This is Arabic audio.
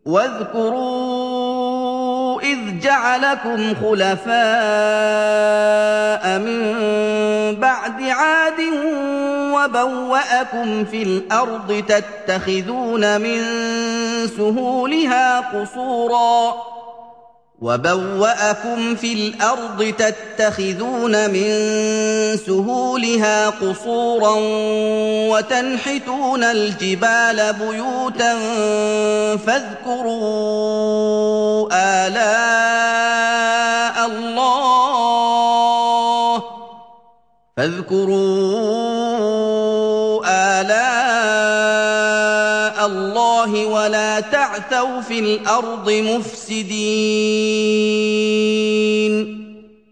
وَاذْكُرُوا إِذْ جَعَلَكُمْ خُلَفَاءَ مِن بَعْدِ عَادٍ وَبَوَّأَكُمْ فِي الْأَرْضِ تَتَّخِذُونَ مِن سُهُولِهَا قُصُورًا وَتَنْحِتُونَ الْجِبَالَ بُيُوتًا فاذكروا آلاء اللَّهِ وَلَا تَعْثَوْا فِي الْأَرْضِ مُفْسِدِينَ